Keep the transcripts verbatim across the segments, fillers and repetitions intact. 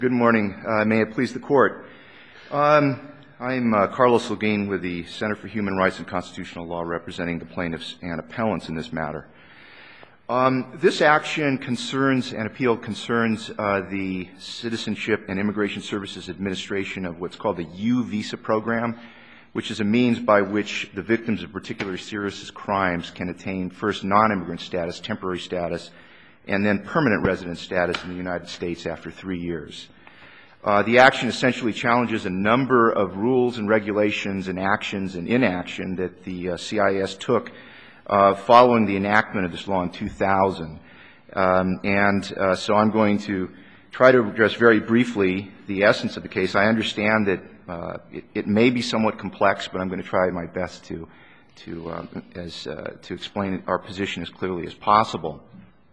Good morning. Uh, may it please the Court. Um, I'm uh, Carlos Holguin with the Center for Human Rights and Constitutional Law, representing the plaintiffs and appellants in this matter. Um, this action concerns, and appeal concerns, uh, the Citizenship and Immigration Services Administration of what's called the U visa program, which is a means by which the victims of particularly serious crimes can attain first non-immigrant status, temporary status, and then permanent resident status in the United States after three years. Uh, the action essentially challenges a number of rules and regulations and actions and inaction that the uh, C I S took uh, following the enactment of this law in two thousand. Um, and uh, so I'm going to try to address very briefly the essence of the case. I understand that uh, it, it may be somewhat complex, but I'm going to try my best to to um, as uh, to explain our position as clearly as possible.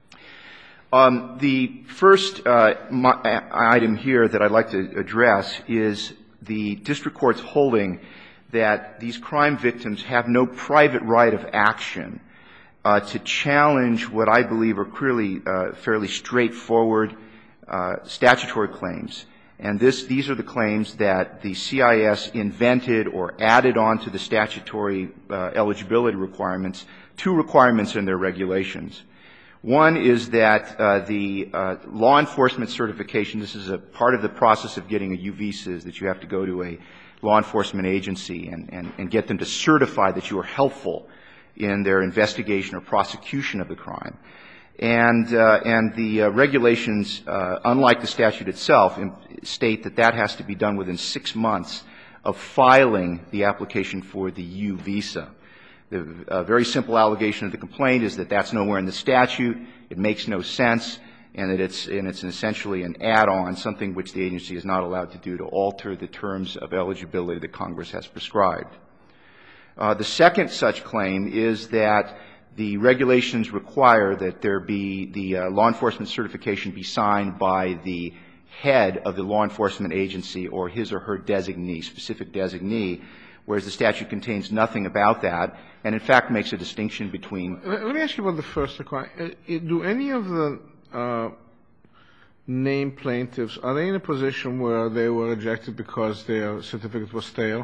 Um, the first uh, my, item here that I'd like to address is the district court's holding that these crime victims have no private right of action uh, to challenge what I believe are clearly uh, fairly straightforward uh, statutory claims. And this, these are the claims that the C I S invented or added on to the statutory uh, eligibility requirements, two requirements in their regulations. One is that uh, the uh, law enforcement certification, this is a part of the process of getting a U visa, is that you have to go to a law enforcement agency and, and, and get them to certify that you are helpful in their investigation or prosecution of the crime. And, uh, and the uh, regulations, uh, unlike the statute itself, state that that has to be done within six months of filing the application for the U visa. The uh, very simple allegation of the complaint is that that's nowhere in the statute, it makes no sense, and that it's, and it's essentially an add-on, something which the agency is not allowed to do to alter the terms of eligibility that Congress has prescribed. Uh, the second such claim is that the regulations require that there be the uh, law enforcement certification be signed by the head of the law enforcement agency or his or her designee, specific designee, whereas the statute contains nothing about that, and in fact makes a distinction between. Let me ask you about the first requirement. Do any of the uh, named plaintiffs, are they in a position where they were rejected because their certificate was stale?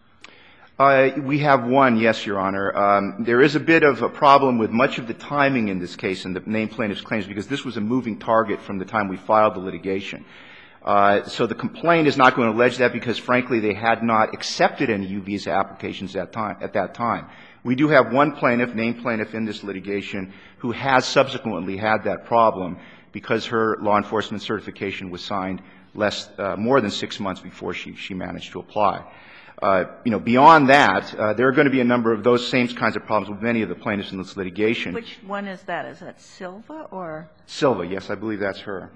Uh, we have one, yes, Your Honor. Um, there is a bit of a problem with much of the timing in this case in the named plaintiffs' claims because this was a moving target from the time we filed the litigation. Uh, so the complaint is not going to allege that because, frankly, they had not accepted any U visa applications at, time, at that time. We do have one plaintiff, named plaintiff in this litigation, who has subsequently had that problem because her law enforcement certification was signed less, uh, more than six months before she, she managed to apply. Uh, you know, beyond that, uh, there are going to be a number of those same kinds of problems with many of the plaintiffs in this litigation. Which one is that? Is that Silva or? Silva, yes, I believe that's her.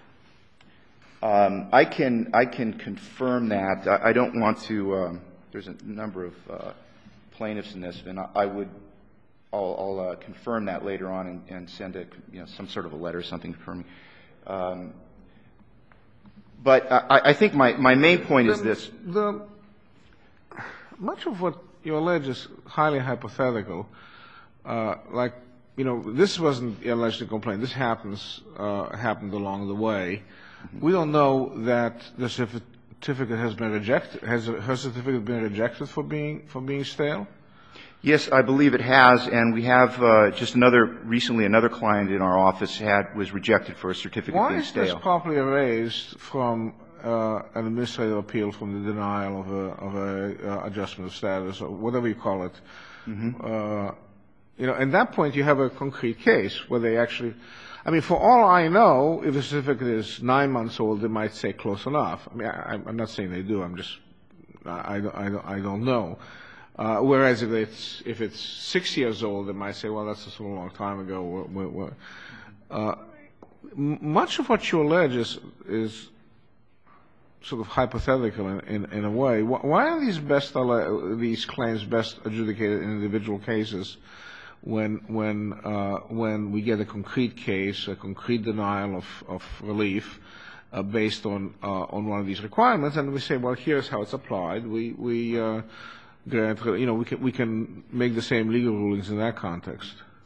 Um, I can I can confirm that. I, I don't want to. Um, there's a number of uh, plaintiffs in this, and I, I would. I'll, I'll uh, confirm that later on and, and send a you know some sort of a letter or something for me. Um, but I, I think my my main point the, is this. The, much of what you allege is highly hypothetical. Uh, like you know, this wasn't alleged in the complaint. This happens uh, happened along the way. We don't know that the certificate has been rejected. Has her certificate been rejected for being for being stale? Yes, I believe it has, and we have uh, just another recently another client in our office had was rejected for a certificate Why being is stale. this properly erased from uh, an administrative appeal from the denial of a of a uh, adjustment of status or whatever you call it? Mm-hmm. Uh, you know, at that point you have a concrete case where they actually. I mean, for all I know, if the certificate is nine months old, they might say close enough. I mean, I, I'm not saying they do. I'm just, I, I, I, I don't know. Uh, whereas if it's if it's six years old, they might say, well, that's a sort of long time ago. We're, we're, uh, much of what you allege is, is sort of hypothetical in, in, in a way. Why are these best these claims best adjudicated in individual cases? When when uh, when we get a concrete case, a concrete denial of, of relief uh, based on uh, on one of these requirements, and we say, well, here's how it's applied. We we uh, grant, you know we can we can make the same legal rulings in that context.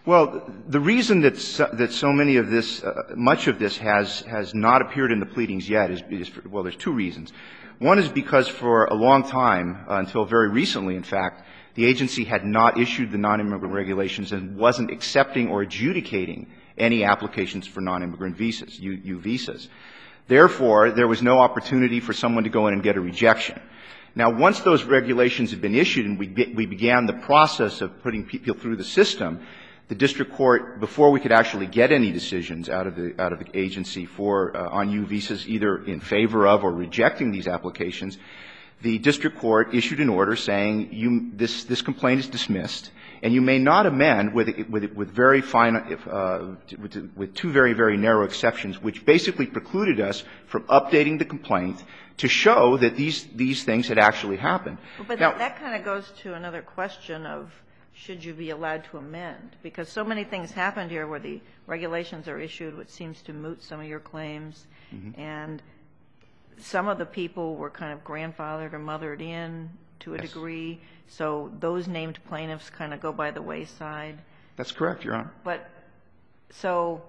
Well, the reason that so, that so many of this, uh, much of this has has not appeared in the pleadings yet is, is for, well, there's two reasons. One is because for a long time, uh, until very recently, in fact, the agency had not issued the non-immigrant regulations and wasn't accepting or adjudicating any applications for non-immigrant visas, U, U visas. Therefore, there was no opportunity for someone to go in and get a rejection. Now, once those regulations had been issued and we, be, we began the process of putting people through the system, the district court, before we could actually get any decisions out of the out of the agency for uh, on U visas, either in favor of or rejecting these applications, the district court issued an order saying you, this this complaint is dismissed, and you may not amend with with with very fine uh, with, with two very very narrow exceptions, which basically precluded us from updating the complaint to show that these these things had actually happened. But now, that, that kind of goes to another question of, should you be allowed to amend? Because so many things happened here where the regulations are issued, which seems to moot some of your claims, mm-hmm. and some of the people were kind of grandfathered or mothered in to a yes. degree, so those named plaintiffs kind of go by the wayside. That's correct, Your Honor. But so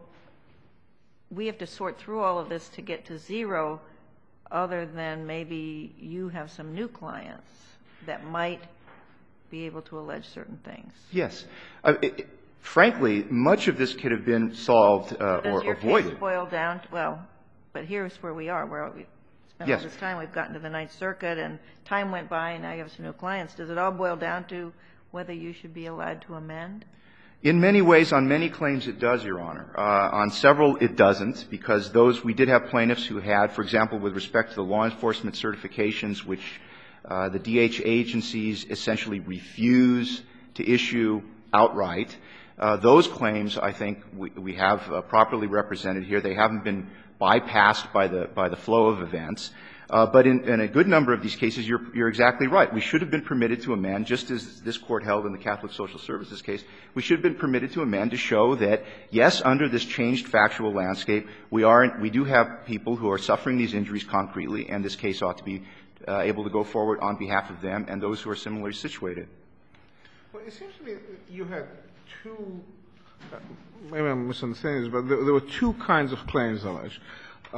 we have to sort through all of this to get to zero, other than maybe you have some new clients that might be able to allege certain things. Yes. Uh, it, frankly, much of this could have been solved uh, so or your avoided. Case boil down to, well, but here's where we are, where we spent yes. all this time. We've gotten to the Ninth Circuit, and time went by, and now you have some new clients. Does it all boil down to whether you should be allowed to amend? In many ways, on many claims, it does, Your Honor. Uh, on several, it doesn't, because those we did have plaintiffs who had, for example, with respect to the law enforcement certifications, which Uh, the D H agencies essentially refuse to issue outright. Uh, those claims, I think, we, we have uh, properly represented here. They haven't been bypassed by the by the flow of events. Uh, but in, in a good number of these cases, you're, you're exactly right. We should have been permitted to amend, just as this Court held in the Catholic Social Services case. We should have been permitted to amend to show that, yes, under this changed factual landscape, we are we do have people who are suffering these injuries concretely, and this case ought to be Uh, able to go forward on behalf of them and those who are similarly situated. Well, it seems to me that you had two, uh, maybe I'm misunderstanding this, but there, there were two kinds of claims alleged, uh,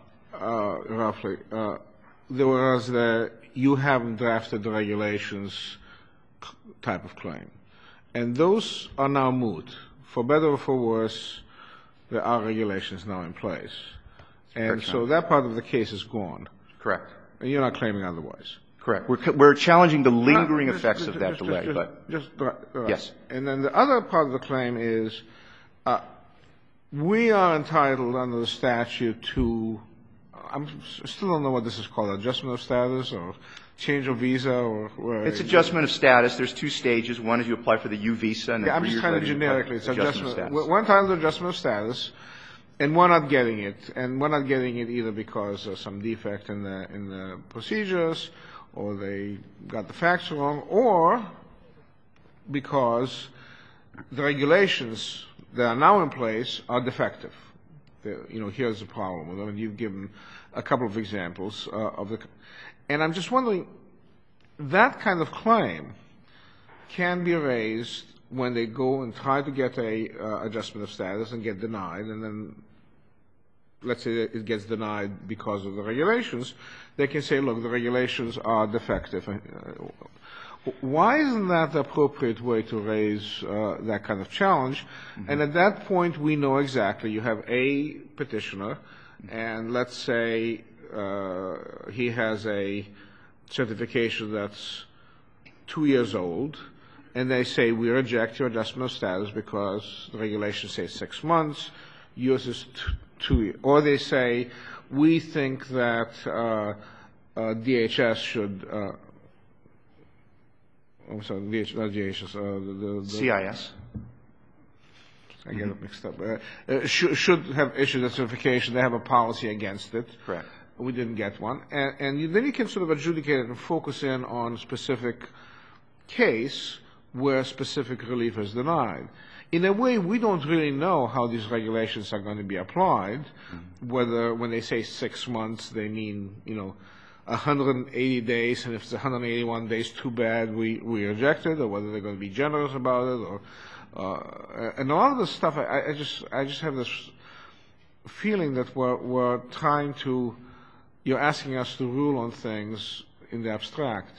uh, roughly. Uh, there was the you haven't drafted the regulations type of claim. And those are now moot. For better or for worse, there are regulations now in place. And Correct, so that part of the case is gone. Correct. And you're not claiming otherwise. Correct. We're, we're challenging the lingering just, effects just, of that just, delay. Just, but just, right. Yes. And then the other part of the claim is uh, we are entitled under the statute to, I still don't know what this is called, adjustment of status or change of visa or where. It's adjustment of status. There's two stages. One is you apply for the U visa. And yeah, I'm just kind of generically. It's adjustment, adjustment we're entitled to adjustment of status. And we're not getting it, and we're not getting it either because of some defect in the in the procedures, or they got the facts wrong, or because the regulations that are now in place are defective. They're, you know, here's the problem with them, and you've given a couple of examples uh, of the. And I'm just wondering, that kind of claim can be raised when they go and try to get a uh, adjustment of status and get denied, and then let's say it gets denied because of the regulations, they can say, look, the regulations are defective. Why isn't that the appropriate way to raise uh, that kind of challenge? Mm-hmm. And at that point, we know exactly. You have a petitioner, and let's say uh, he has a certification that's two years old, and they say, we reject your adjustment of status because the regulations say six months, yours is t- two years. Or they say, we think that uh, uh, D H S should, uh, I'm sorry, D H, not D H S, uh, the, the, the C I S. I get mm-hmm. it mixed up. Uh, uh, should, should have issued a certification. They have a policy against it. Correct. We didn't get one. And, and you, then you can sort of adjudicate it and focus in on specific case where specific relief is denied. In a way, we don't really know how these regulations are going to be applied, mm-hmm. whether when they say six months, they mean, you know, one hundred eighty days, and if it's one hundred eighty-one days, too bad, we, we reject it, or whether they're going to be generous about it, or Uh, and a lot of the stuff, I, I just I just have this feeling that we're, we're trying to, you're asking us to rule on things in the abstract.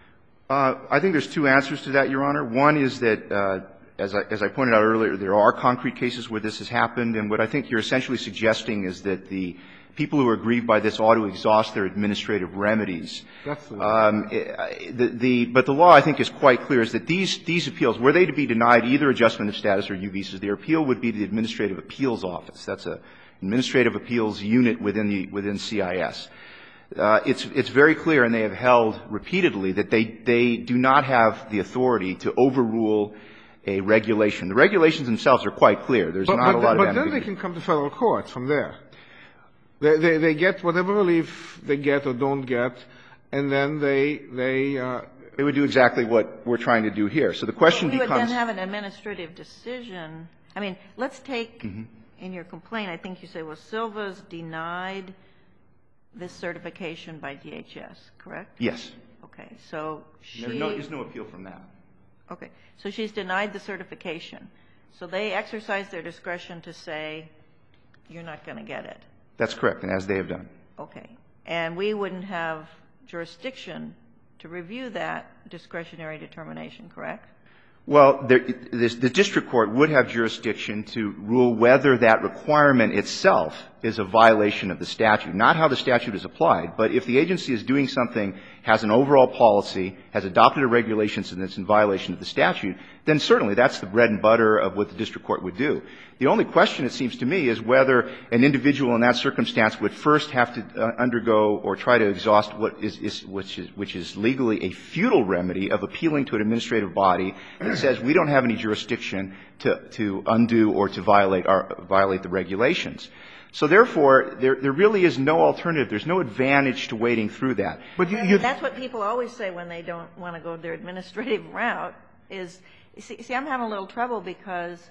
Uh, I think there's two answers to that, Your Honor. One is that, uh, as I, as I pointed out earlier, there are concrete cases where this has happened, and what I think you're essentially suggesting is that the people who are aggrieved by this ought to exhaust their administrative remedies. That's the um, the, the, but the law, I think, is quite clear, is that these, these appeals, were they to be denied either adjustment of status or U visas, their appeal would be to the Administrative Appeals Office. That's a administrative appeals unit within the, within C I S. Uh, it's, it's very clear, and they have held repeatedly, that they, they do not have the authority to overrule a regulation. The regulations themselves are quite clear. There's but, not but a lot then, of But then they can come to federal court from there. They, they, they get whatever relief they get or don't get, and then they, they, uh, They would do exactly what we're trying to do here. So the question we would becomes. then have an administrative decision. I mean, let's take Mm-hmm. in your complaint, I think you say, well, Silva's denied this certification by D H S, correct? Yes. Okay, so she. There's no, there's no appeal from that. Okay, so she's denied the certification. So they exercise their discretion to say, you're not going to get it. That's correct, and as they have done. Okay, and we wouldn't have jurisdiction to review that discretionary determination, correct? Well, there, this, the district court would have jurisdiction to rule whether that requirement itself is a violation of the statute, not how the statute is applied, but if the agency is doing something, has an overall policy, has adopted a regulation and it's in violation of the statute, then certainly that's the bread and butter of what the district court would do. The only question, it seems to me, is whether an individual in that circumstance would first have to uh, undergo or try to exhaust what is, is, which is, which is legally a futile remedy of appealing to an administrative body that says we don't have any jurisdiction to, to undo or to violate our, violate the regulations. So therefore, there, there really is no alternative. There's no advantage to wading through that. But you, I mean, you that's what people always say when they don't want to go their administrative route is, see, see, I'm having a little trouble because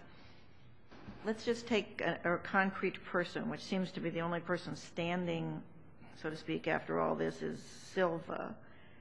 let's just take a, a concrete person, which seems to be the only person standing, so to speak, after all this is Silva.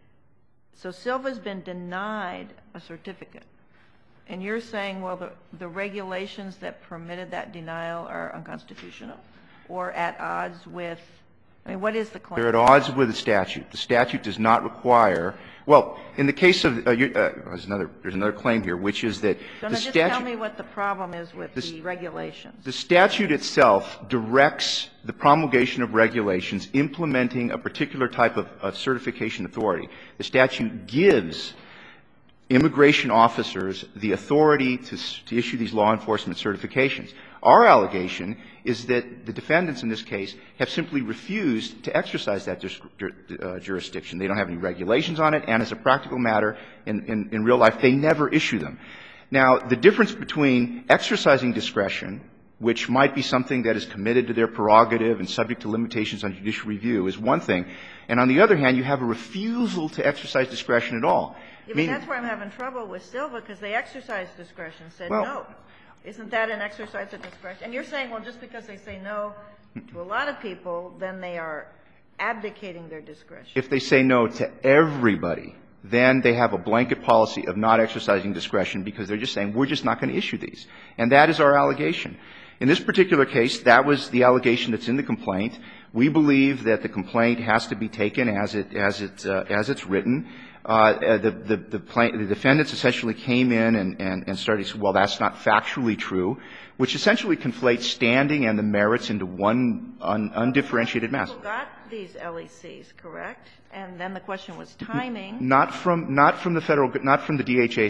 So Silva's been denied a certificate. And you're saying, well, the, the regulations that permitted that denial are unconstitutional or at odds with, I mean, what is the claim? They're at odds with the statute. The statute does not require, well, in the case of, uh, you, uh, there's another, there's another claim here, which is that so the just statute. tell me what the problem is with the, the regulations. The statute itself directs the promulgation of regulations implementing a particular type of, of certification authority. The statute gives immigration officers the authority to, to issue these law enforcement certifications. Our allegation is that the defendants in this case have simply refused to exercise that uh, jurisdiction. They don't have any regulations on it, and as a practical matter, in, in, in real life, they never issue them. Now, the difference between exercising discretion, which might be something that is committed to their prerogative and subject to limitations on judicial review, is one thing, and on the other hand, you have a refusal to exercise discretion at all. Yeah, but that's where I'm having trouble with Silva, because they exercised discretion, said well, no. Isn't that an exercise of discretion? And you're saying, well, just because they say no to a lot of people, then they are abdicating their discretion. If they say no to everybody, then they have a blanket policy of not exercising discretion because they're just saying, we're just not going to issue these. And that is our allegation. In this particular case, that was the allegation that's in the complaint. We believe that the complaint has to be taken as it, as it, uh, as it's written. Uh, the, the, the, plain, the defendants essentially came in and, and, and started to say, well, that's not factually true, which essentially conflates standing and the merits into one un, undifferentiated mass. People got these L E Cs, correct? And then the question was timing. Not from, not from the federal, not from the D H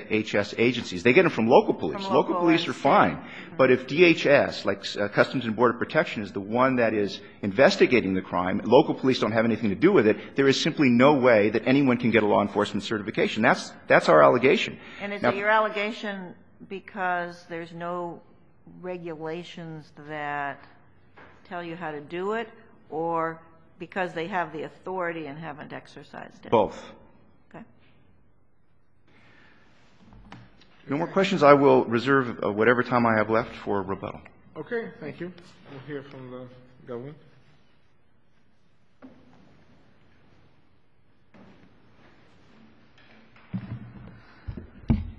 S agencies. They get them from local police. From local, local police are fine. Mm-hmm. But if D H S, like uh, Customs and Border Protection, is the one that is investigating the crime, local police don't have anything to do with it, there is simply no way that anyone can get a law enforcement certification. That's, that's our allegation. And is now, it your allegation because there's no regulations that tell you how to do it, or because they have the authority and haven't exercised it? Both. Okay. No more questions. I will reserve uh, whatever time I have left for rebuttal. Okay, thank you. We'll hear from the government.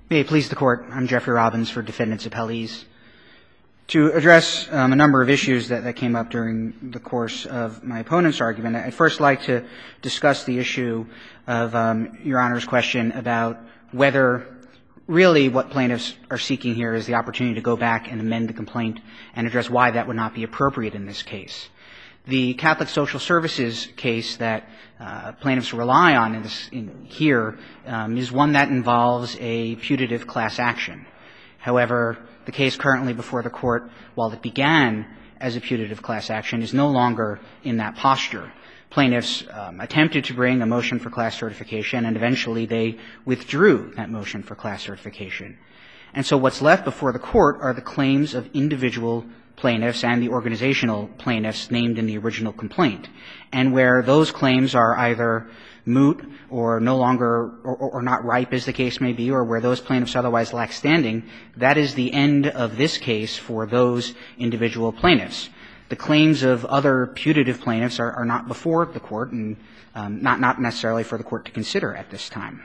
May it please the Court. I'm Jeffrey Robbins for Defendants Appellees. To address um, a number of issues that, that came up during the course of my opponent's argument, I'd first like to discuss the issue of um, Your Honor's question about whether really what plaintiffs are seeking here is the opportunity to go back and amend the complaint and address why that would not be appropriate in this case. The Catholic Social Services case that uh, plaintiffs rely on in this, in here um, is one that involves a putative class action. However, the case currently before the Court, while it began as a putative class action, is no longer in that posture. Plaintiffs um, attempted to bring a motion for class certification, and eventually they withdrew that motion for class certification. And so what's left before the Court are the claims of individual plaintiffs and the organizational plaintiffs named in the original complaint. And where those claims are either moot or no longer or, or not ripe, as the case may be, or where those plaintiffs otherwise lack standing, that is the end of this case for those individual plaintiffs. The claims of other putative plaintiffs are, are not before the Court and um, not, not necessarily for the Court to consider at this time.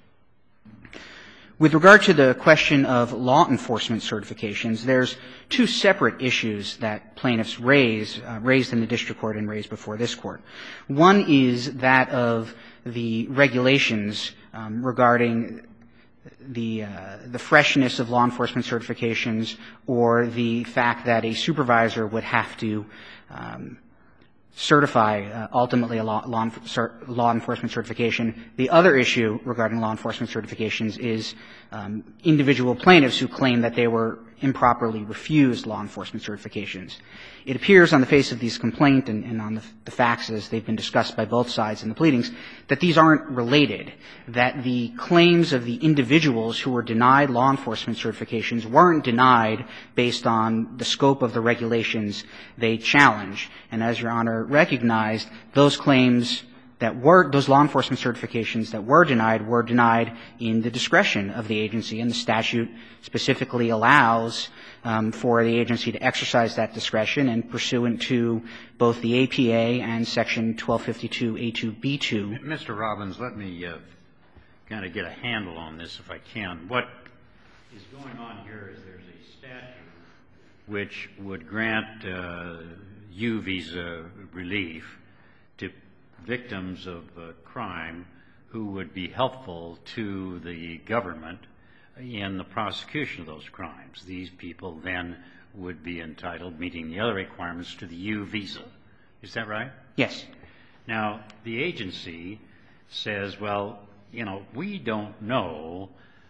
With regard to the question of law enforcement certifications, there's two separate issues that plaintiffs raise, uh, raised in the district court and raised before this Court. One is that of the regulations um, regarding the uh, the freshness of law enforcement certifications, or the fact that a supervisor would have to um, certify uh, ultimately a law, law, law enforcement certification. The other issue regarding law enforcement certifications is um, individual plaintiffs who claim that they were improperly refused law enforcement certifications. It appears on the face of these complaint and, and on the, the facts as they've been discussed by both sides in the pleadings that these aren't related, that the claims of the individuals who were denied law enforcement certifications weren't denied based on the scope of the regulations they challenge. And as Your Honor recognized, those claims that were, those law enforcement certifications that were denied were denied in the discretion of the agency, and the statute specifically allows um, for the agency to exercise that discretion, and pursuant to both the A P A and Section twelve fifty-two A two B two. Mister Robbins, let me uh, kind of get a handle on this if I can. What is going on here is there's a statute which would grant uh, U visa relief to victims of uh, crime who would be helpful to the government in the prosecution of those crimes. These people then would be entitled, meeting the other requirements, to the U visa. Is that right? Yes. Now, the agency says, well, you know, we don't know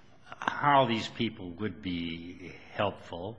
how these people would be helpful.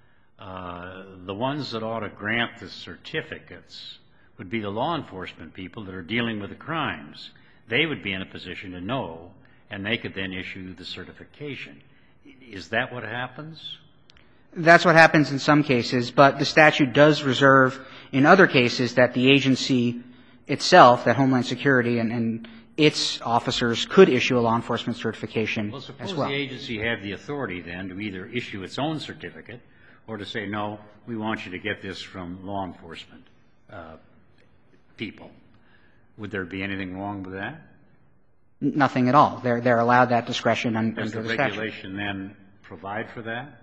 Uh, the ones that ought to grant the certificates would be the law enforcement people that are dealing with the crimes. They would be in a position to know, and they could then issue the certification. Is that what happens? That's what happens in some cases, but the statute does reserve in other cases that the agency itself, that Homeland Security and, and its officers, could issue a law enforcement certification well, suppose as well. The agency had the authority then to either issue its own certificate or to say, no, we want you to get this from law enforcement uh, people. Would there be anything wrong with that? Nothing at all. They're, they're allowed that discretion under Does the the statute. regulation then provide for that?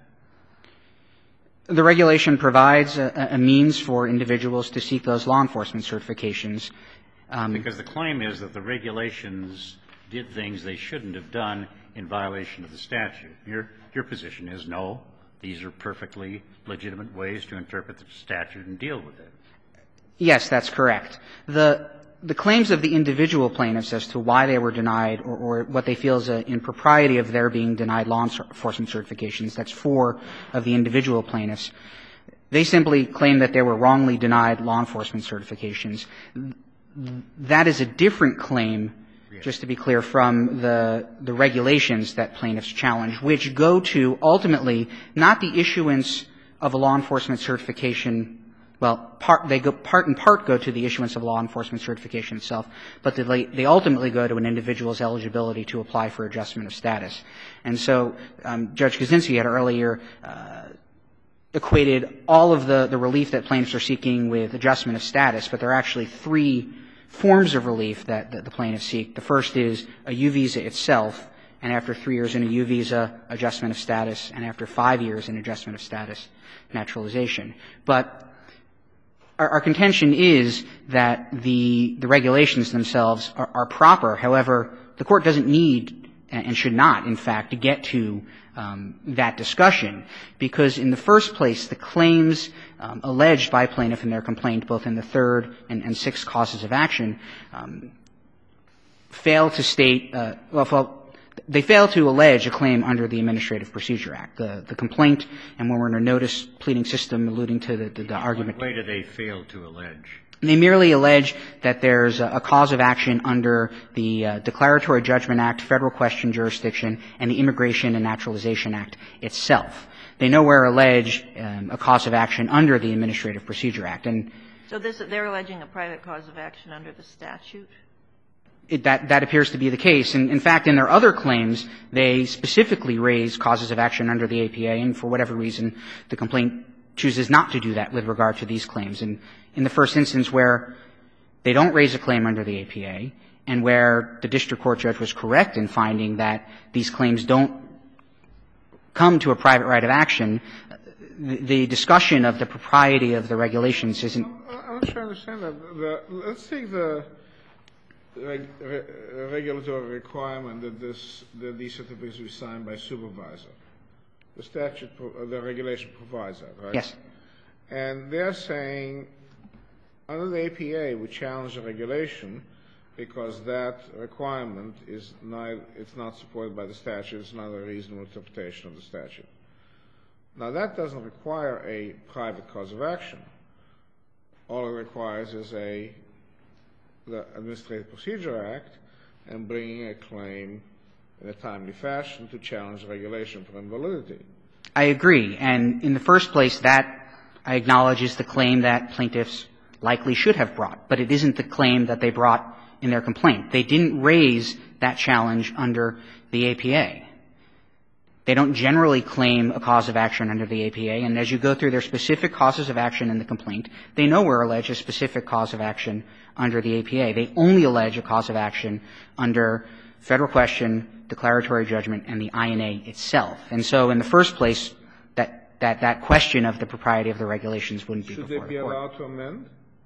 The regulation provides a, a means for individuals to seek those law enforcement certifications. Um, because the claim is that the regulations did things they shouldn't have done in violation of the statute. Your, your position is no, these are perfectly legitimate ways to interpret the statute and deal with it. Yes, that's correct. The The claims of the individual plaintiffs as to why they were denied or, or what they feel is an impropriety of their being denied law enforcement certifications, that's four of the individual plaintiffs, they simply claim that they were wrongly denied law enforcement certifications. That is a different claim, just to be clear, from the, the regulations that plaintiffs challenge, which go to ultimately not the issuance of a law enforcement certification. Well, part, they go, part and part go to the issuance of law enforcement certification itself, but they, they ultimately go to an individual's eligibility to apply for adjustment of status. And so um, Judge Kaczynski had earlier uh, equated all of the, the relief that plaintiffs are seeking with adjustment of status, but there are actually three forms of relief that, that the plaintiffs seek. The first is a U visa itself, and after three years in a U visa, adjustment of status, and after five years in adjustment of status, naturalization. But our, our contention is that the, the regulations themselves are, are proper. However, the Court doesn't need and should not, in fact, to get to um, that discussion, because in the first place, the claims um, alleged by plaintiff in their complaint, both in the third and, and sixth causes of action, um, fail to state, uh, well, well, they fail to allege a claim under the Administrative Procedure Act. The, the complaint, and when we're in a notice pleading system alluding to the, the, the argument. What way do they fail to allege? They merely allege that there's a, a cause of action under the uh, Declaratory Judgment Act, Federal Question Jurisdiction, and the Immigration and Naturalization Act itself. They nowhere allege um, a cause of action under the Administrative Procedure Act. And so this, they're alleging a private cause of action under the statute? It, that, that appears to be the case. And in fact, in their other claims, they specifically raise causes of action under the A P A, and for whatever reason, the complaint chooses not to do that with regard to these claims. And in the first instance where they don't raise a claim under the A P A, and where the district court judge was correct in finding that these claims don't come to a private right of action, the, the discussion of the propriety of the regulations isn't. I'm not sure I understand that. The, let's take the reg, re, regulatory requirement that this that these certificates be signed by supervisor. The statute, the regulation provides that, right? Yes. And they're saying under the A P A, we challenge the regulation because that requirement is not, it's not supported by the statute. It's not a reasonable interpretation of the statute. Now, that doesn't require a private cause of action. All it requires is a the Administrative Procedure Act and bringing a claim in a timely fashion to challenge the regulation for invalidity. I agree. And in the first place, that, I acknowledge, is the claim that plaintiffs likely should have brought. But it isn't the claim that they brought in their complaint. They didn't raise that challenge under the A P A. They don't generally claim a cause of action under the A P A. And as you go through their specific causes of action in the complaint, they nowhere allege a specific cause of action under the A P A. They only allege a cause of action under Federal Question, Declaratory Judgment, and the I N A itself. And so in the first place, that, that, that question of the propriety of the regulations wouldn't be Should before they be the court. allowed to amend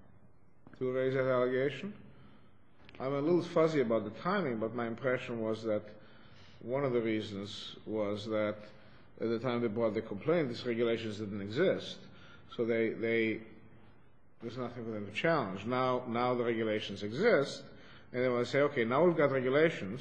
to raise that allegation? I'm a little fuzzy about the timing, but my impression was that one of the reasons was that at the time they brought the complaint, these regulations didn't exist. So they, they there's nothing for them to challenge. Now, now the regulations exist, and they want to say, okay, now we've got regulations,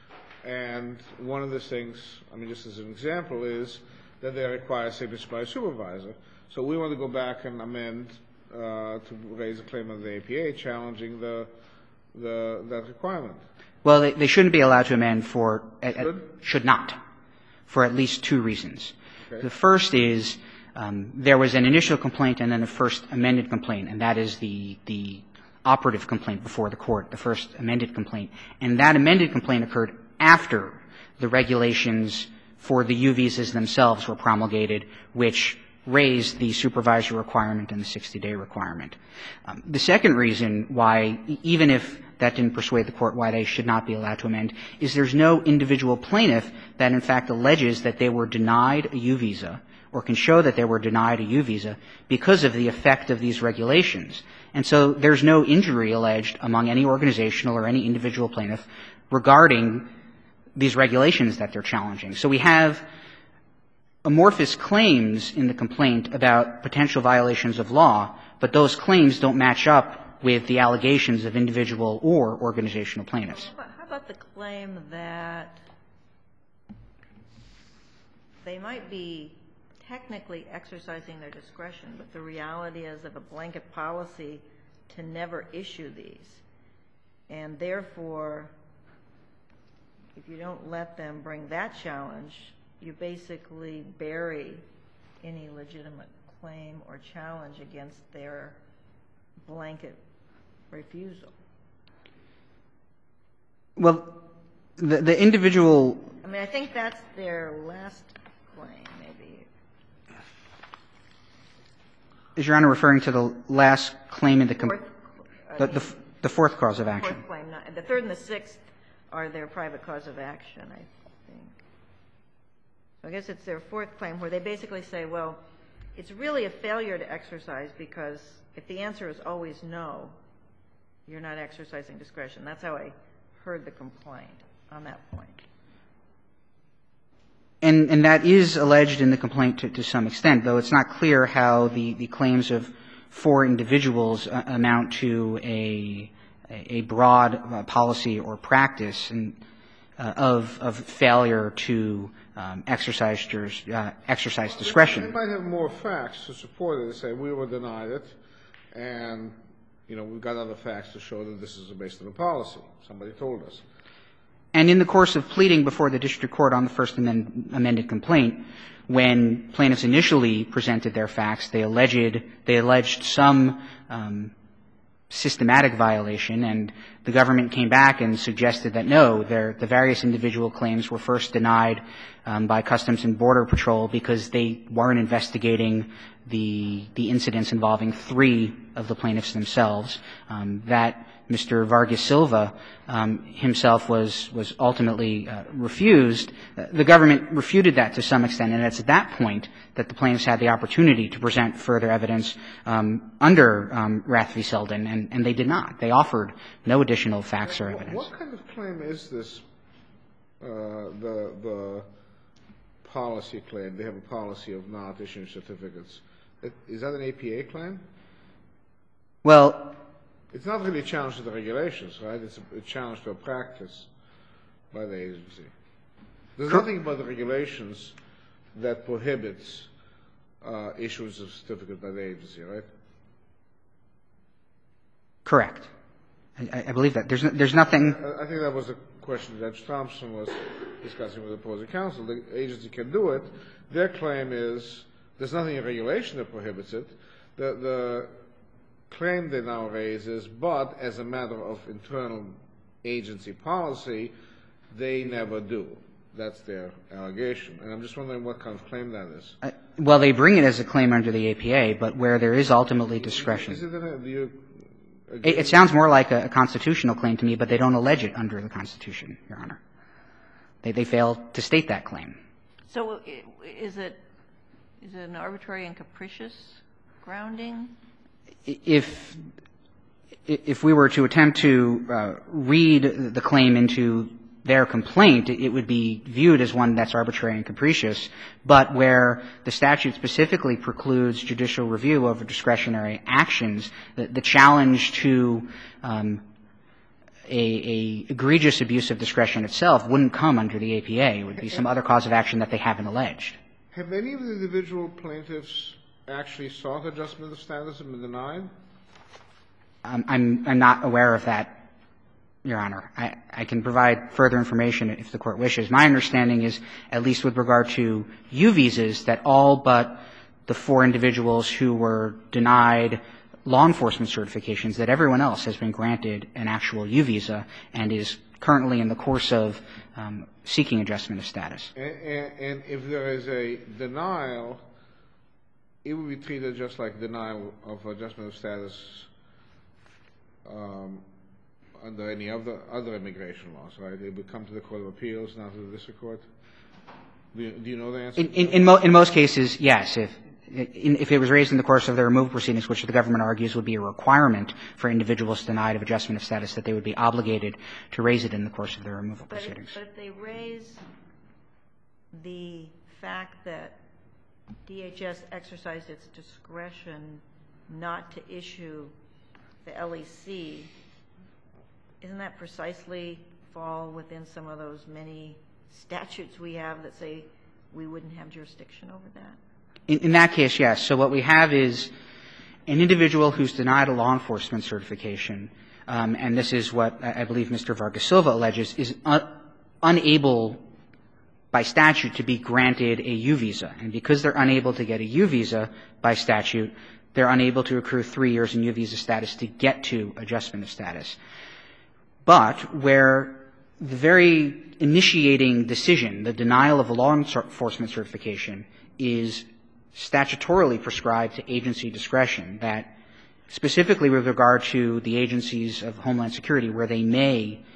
and one of the things, I mean, just as an example, is that they require signature by a supervisor. So we want to go back and amend uh, to raise a claim of the A P A challenging the, the that requirement. Well, they, they shouldn't be allowed to amend for at, at, Should? should not, for at least two reasons. Okay. The first is um, there was an initial complaint and then a first amended complaint, and that is the the operative complaint before the court, the first amended complaint. And that amended complaint occurred after the regulations for the U visas themselves were promulgated, which raised the supervisor requirement and the sixty-day requirement. Um, the second reason why, even if that didn't persuade the court why they should not be allowed to amend, is there's no individual plaintiff that in fact alleges that they were denied a U visa or can show that they were denied a U visa because of the effect of these regulations. And so there's no injury alleged among any organizational or any individual plaintiff regarding these regulations that they're challenging. So we have amorphous claims in the complaint about potential violations of law, but those claims don't match up with the allegations of individual or organizational plaintiffs. How about the claim that they might be technically exercising their discretion, but the reality is of a blanket policy to never issue these, and therefore, if you don't let them bring that challenge, you basically bury any legitimate claim or challenge against their blanket refusal. Well, the, the individual... I mean, I think that's their last claim, maybe. Is Your Honor referring to the last claim in the complaint? The, the, the fourth cause of action. Fourth claim. Not, the third and the sixth are their private cause of action, I think. I guess it's their fourth claim, where they basically say, well, it's really a failure to exercise because if the answer is always no, you're not exercising discretion. That's how I heard the complaint on that point. And, and that is alleged in the complaint to, to some extent, though it's not clear how the, the claims of four individuals uh, amount to a, a broad uh, policy or practice and, uh, of, of failure to um, exercise, uh, exercise discretion. They might have more facts to support it. They say we were denied it, and, you know, we've got other facts to show that this is based on a policy. Somebody told us. And in the course of pleading before the district court on the first amend, amended complaint, when plaintiffs initially presented their facts, they alleged they alleged some um, systematic violation, and the government came back and suggested that no, their, the various individual claims were first denied um, by Customs and Border Patrol because they weren't investigating the the incidents involving three of the plaintiffs themselves. Um, that Mister Vargas Silva um, himself was was ultimately uh, refused. Uh, the government refuted that to some extent, and it's at that point that the plaintiffs had the opportunity to present further evidence um, under um, Rath v. Selden, and, and they did not. They offered no additional facts or evidence. What kind of claim is this, uh, the, the policy claim? They have a policy of not issuing certificates. Is that an A P A claim? Well, it's not really a challenge to the regulations, right? It's a, a challenge to a practice by the agency. There's nothing about the regulations that prohibits uh, issuance of certificate by the agency, right? Correct. I, I believe that. There's, no, there's nothing. I, I think that was a question Judge Thompson was discussing with the opposing counsel. The agency can do it. Their claim is there's nothing in regulation that prohibits it. The, the claim they now raise is, but as a matter of internal agency policy, they never do. That's their allegation. And I'm just wondering what kind of claim that is. Uh, well, they bring it as a claim under the A P A, but where there is ultimately discretion. Is it in a, do you It, it sounds more like a, a constitutional claim to me, but they don't allege it under the Constitution, Your Honor. They, they fail to state that claim. So is it is it an arbitrary and capricious grounding? If if we were to attempt to uh, read the claim into their complaint, it would be viewed as one that's arbitrary and capricious, but where the statute specifically precludes judicial review over discretionary actions, the, the challenge to um, a, a egregious abuse of discretion itself wouldn't come under the A P A. It would be some other cause of action that they haven't alleged. Have any of the individual plaintiffs actually sought adjustment of status and been denied? Um, I'm, I'm not aware of that, Your Honor. I, I can provide further information if the Court wishes. My understanding is, at least with regard to U visas, that all but the four individuals who were denied law enforcement certifications, that everyone else has been granted an actual U visa and is currently in the course of um, seeking adjustment of status. And, and, and if there is a denial, it would be treated just like denial of adjustment of status um, under any other other immigration laws, right? It would come to the Court of Appeals, not to the District Court. Do you, do you know the answer? In, in, in, mo- in most cases, yes. If in, if it was raised in the course of their removal proceedings, which the government argues would be a requirement for individuals denied of adjustment of status, that they would be obligated to raise it in the course of their removal but proceedings. If, but if they raise the fact that D H S exercised its discretion not to issue the L E C, isn't that precisely fall within some of those many statutes we have that say we wouldn't have jurisdiction over that? In, in that case, yes. So what we have is an individual who's denied a law enforcement certification, um, and this is what I, I believe Mister Vargas Silva alleges, is un, unable by statute to be granted a U visa. And because they're unable to get a U visa by statute, they're unable to accrue three years in U visa status to get to adjustment of status. But where the very initiating decision, the denial of a law enforcement certification, is statutorily prescribed to agency discretion, that specifically with regard to the agencies of Homeland Security, where they may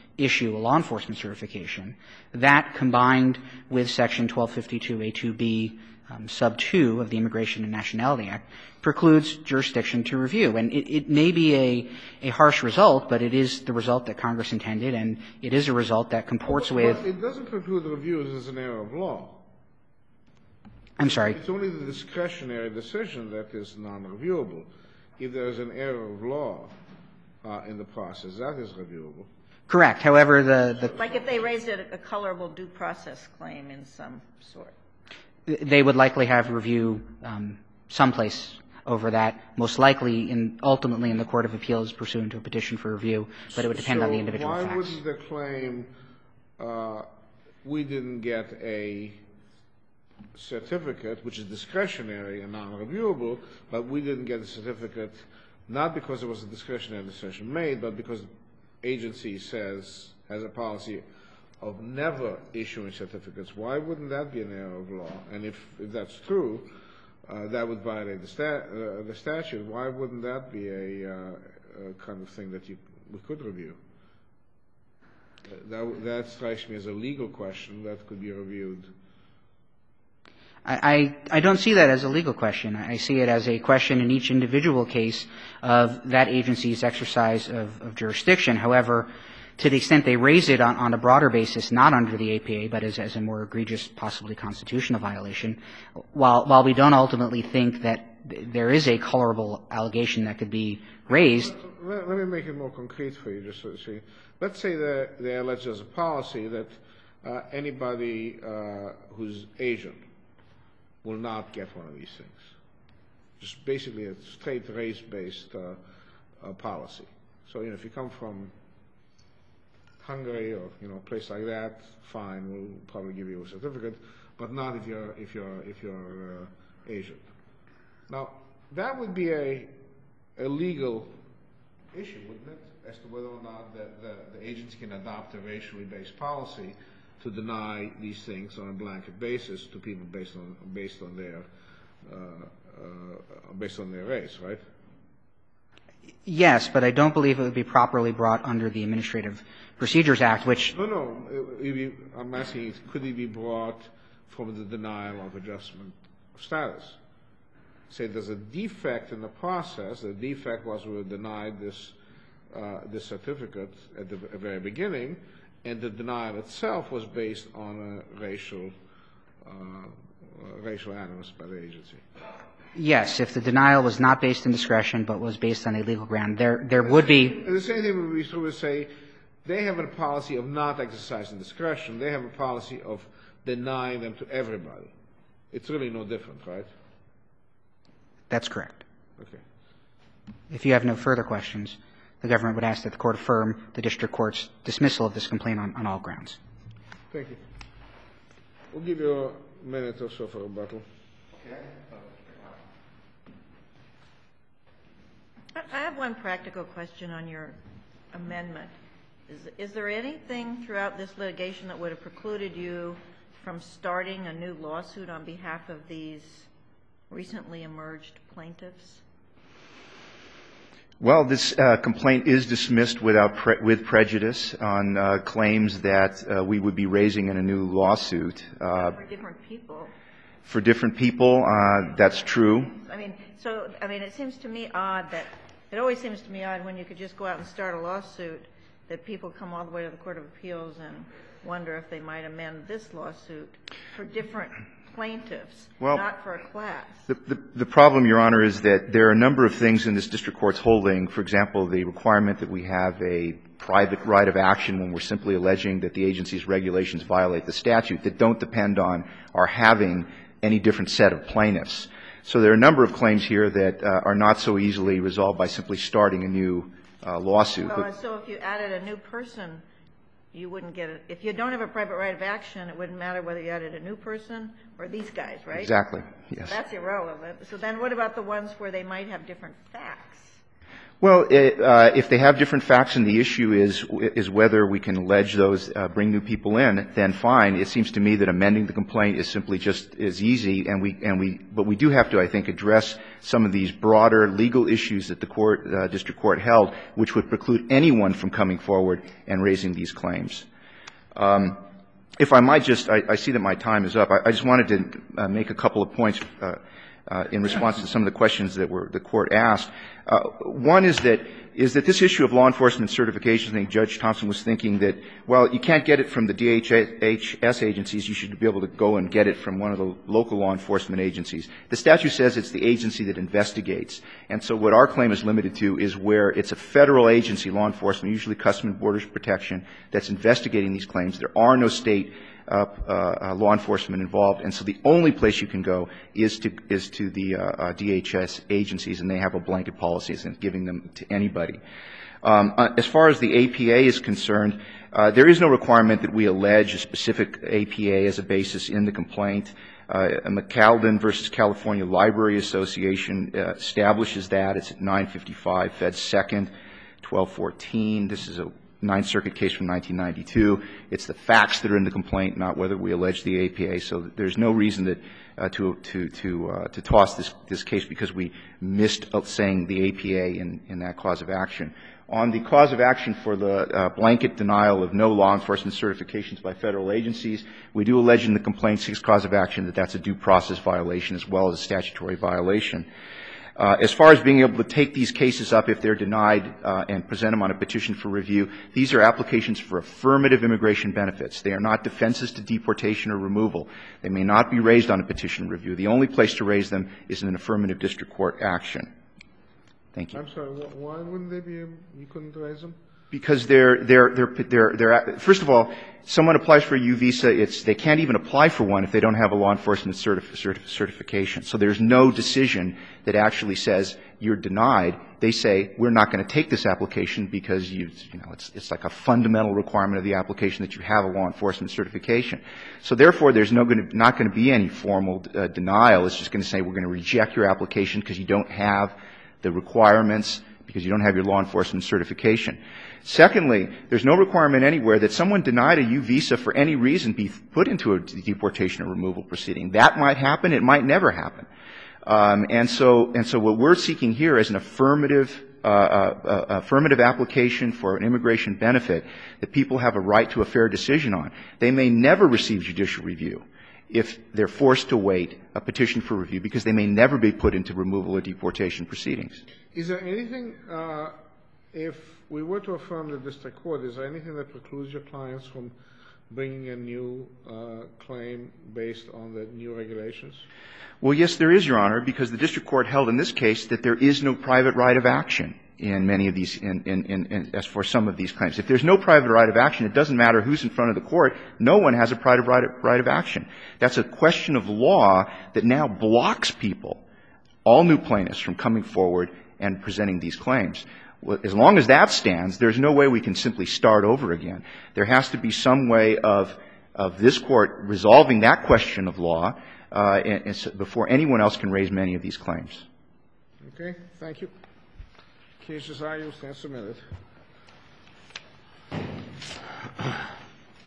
issue a law enforcement certification. That, combined with Section twelve fifty-two A two B um, sub two of the Immigration and Nationality Act, precludes jurisdiction to review. And it, it may be a, a harsh result, but it is the result that Congress intended, and it is a result that comports But with. it doesn't preclude reviews as an error of law. I'm sorry. It's only the discretionary decision that is non-reviewable. If there is an error of law uh, in the process, that is reviewable. Correct. However, the, the Like if they raised a, a colorable due process claim in some sort. they would likely have review um, someplace over that, most likely in ultimately in the Court of Appeals pursuant to a petition for review, but it would depend so on the individual why facts. wouldn't the claim uh, we didn't get a certificate, which is discretionary and non-reviewable, but we didn't get a certificate not because there was a discretionary decision made, but because the agency says, has a policy of never issuing certificates. Why wouldn't that be an error of law? And if, if that's true, uh, that would violate the, stat, uh, the statute. Why wouldn't that be a, uh, a kind of thing that you, we could review? Uh, that, that strikes me as a legal question that could be reviewed. I, I, I don't see that as a legal question. I see it as a question in each individual case of that agency's exercise of, of jurisdiction. However, to the extent they raise it on, on a broader basis, not under the A P A, but as, as a more egregious, possibly constitutional violation, while, while we don't ultimately think that there is a colorable allegation that could be raised. Let, let me make it more concrete for you, just so you see. Let's say that they allege as a policy that uh, anybody uh, who's Asian will not get one of these things. Just basically a straight race-based uh, uh, policy. So, you know, if you come from Hungary or, you know, a place like that, fine, we'll probably give you a certificate, but not if you're, if you're, if you're uh, Asian. Now, that would be a, a legal issue, wouldn't it, as to whether or not the, the, the agency can adopt a racially based policy to deny these things on a blanket basis to people based on based on their uh, uh, based on their race, right? Yes, but I don't believe it would be properly brought under the Administrative Procedures Act, which no, no. It, it be, I'm asking, could it be brought from the denial of adjustment of status? Say there's a defect in the process. The defect was we were denied this uh, this certificate at the very beginning. And the denial itself was based on a racial, uh, uh, racial animus by the agency. yes, if the denial was not based in discretion but was based on a legal ground, there there would be. And the same thing would be true to say they have a policy of not exercising discretion. They have a policy of denying them to everybody. It's really no different, right? That's correct. Okay. If you have no further questions, the government would ask that the Court affirm the district court's dismissal of this complaint on, on all grounds. Thank you. We'll give you a minute or so for rebuttal. I have one practical question on your amendment. Is, is there anything throughout this litigation that would have precluded you from starting a new lawsuit on behalf of these recently emerged plaintiffs? Well, this uh, complaint is dismissed without pre- with prejudice on uh, claims that uh, we would be raising in a new lawsuit. Uh, For different people. For different people, uh, that's true. I mean, so, I mean, it seems to me odd that, it always seems to me odd when you could just go out and start a lawsuit that people come all the way to the Court of Appeals and wonder if they might amend this lawsuit for different plaintiffs, well, not for a class. The, the, the problem, Your Honor, is that there are a number of things in this district court's holding. For example, the requirement that we have a private right of action when we're simply alleging that the agency's regulations violate the statute that don't depend on our having any different set of plaintiffs. So there are a number of claims here that uh, are not so easily resolved by simply starting a new uh, lawsuit. Well, But- and so if you added a new person, you wouldn't get it. If you don't have a private right of action, it wouldn't matter whether you added a new person or these guys, right? Exactly, yes. That's irrelevant. So then what about the ones where they might have different facts? Well, it, uh, if they have different facts and the issue is is whether we can allege those, uh, bring new people in, then fine. It seems to me that amending the complaint is simply just as easy, and we and we but we do have to, I think, address some of these broader legal issues that the court, uh, district court held, which would preclude anyone from coming forward and raising these claims. Um, if I might just, I, I see that my time is up. I, I just wanted to uh, make a couple of points. Uh, Uh, in response to some of the questions that were the court asked. Uh, one is that is that this issue of law enforcement certification, I think Judge Thompson was thinking that, well, you can't get it from the D H S agencies. You should be able to go and get it from one of the local law enforcement agencies. The statute says it's the agency that investigates. And so what our claim is limited to is where it's a federal agency, law enforcement, usually Customs and Borders Protection, that's investigating these claims. There are no state Uh, uh, law enforcement involved, and so the only place you can go is to is to the uh, uh, D H S agencies, and they have a blanket policy and giving them to anybody. Um, uh, as far as the A P A is concerned, uh, there is no requirement that we allege a specific A P A as a basis in the complaint. Uh, McAlden versus California Library Association uh, establishes that. It's at nine fifty-five Fed Second, twelve fourteen. This is a Ninth Circuit case from nineteen ninety-two. It's the facts that are in the complaint, not whether we allege the A P A. So there's no reason that uh, to to to uh, to toss this this case because we missed saying the A P A in in that cause of action. On the cause of action for the uh, blanket denial of no law enforcement certifications by federal agencies, we do allege in the complaint sixth cause of action that that's a due process violation as well as a statutory violation. Uh, as far as being able to take these cases up if they're denied uh, and present them on a petition for review, these are applications for affirmative immigration benefits. They are not defenses to deportation or removal. They may not be raised on a petition review. The only place to raise them is in an affirmative district court action. Thank you. I'm sorry, why wouldn't they be, you couldn't raise them? Because they're, they're, they're, they're, they're, first of all, someone applies for a U visa, it's, they can't even apply for one if they don't have a law enforcement certif- certif- certification. So there's no decision that actually says you're denied. They say, we're not going to take this application because you, you know, it's, it's like a fundamental requirement of the application that you have a law enforcement certification. So therefore, there's no going to, not going to be any formal uh, denial. It's just going to say we're going to reject your application because you don't have the requirements, because you don't have your law enforcement certification. Secondly, there's no requirement anywhere that someone denied a U visa for any reason be put into a deportation or removal proceeding. That might happen. It might never happen. Um, and so, and so what we're seeking here is an affirmative, uh, uh, affirmative application for an immigration benefit that people have a right to a fair decision on. They may never receive judicial review if they're forced to wait a petition for review because they may never be put into removal or deportation proceedings. Is there anything, uh, if we were to affirm the district court, is there anything that precludes your clients from bringing a new uh, claim based on the new regulations? Well, yes, there is, Your Honor, because the district court held in this case that there is no private right of action in many of these, in, in, in, in, as for some of these claims. If there's no private right of action, it doesn't matter who's in front of the court. No one has a private right of, right of action. That's a question of law that now blocks people, all new plaintiffs, from coming forward and presenting these claims. As long as that stands, there's no way we can simply start over again. There has to be some way of, of this court resolving that question of law uh, and, and so before anyone else can raise many of these claims. Okay, thank you. Cases are, you stand submitted.